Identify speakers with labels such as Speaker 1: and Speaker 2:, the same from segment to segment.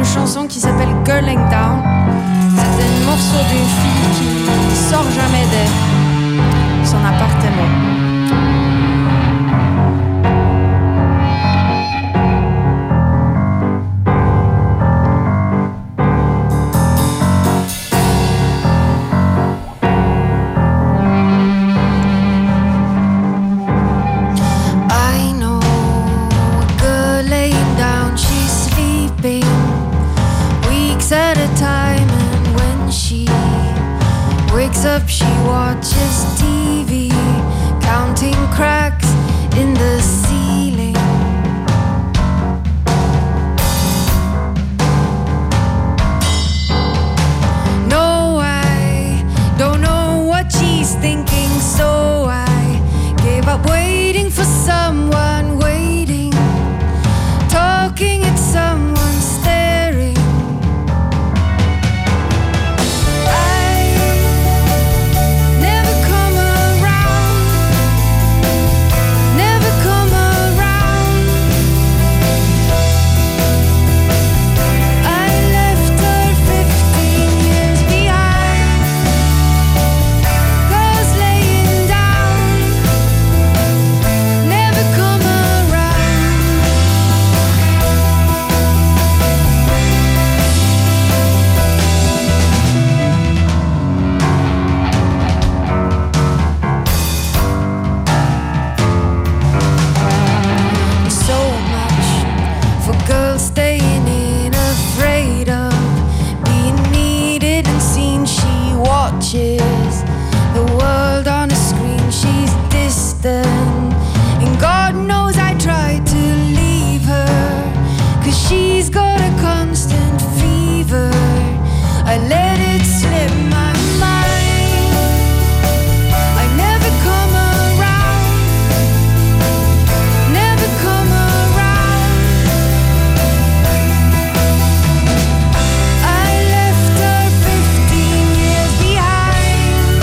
Speaker 1: chanson qui s'appelle Girling Down. C'est un morceau d'une fille qui sort jamais de son appartement.
Speaker 2: At a time, and when she wakes up, she watches TV, counting cracks in the ceiling. No, I don't know what she's thinking, so I gave up waiting for someone, waiting, talking at someone, staring. The world on a screen, she's distant, and God knows I tried to leave her, 'cause she's got a constant fever. I let it slip my mind, I never come around, never come around. I left her 15 years behind.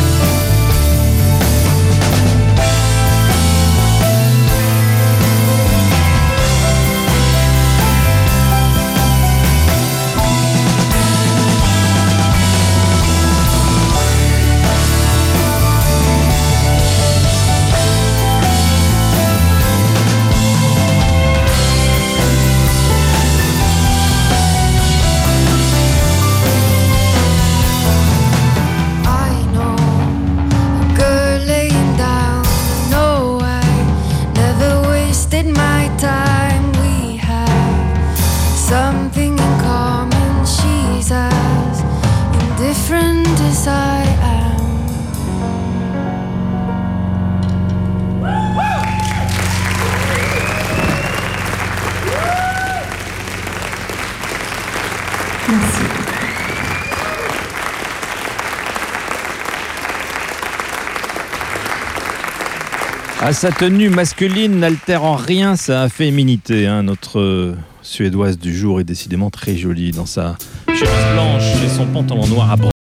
Speaker 2: Something in common, she's as indifferent as I am.
Speaker 3: Merci.
Speaker 4: À sa tenue masculine n'altère en rien sa féminité. Notre Suédoise du jour est décidément très jolie dans sa chemise blanche et son pantalon noir à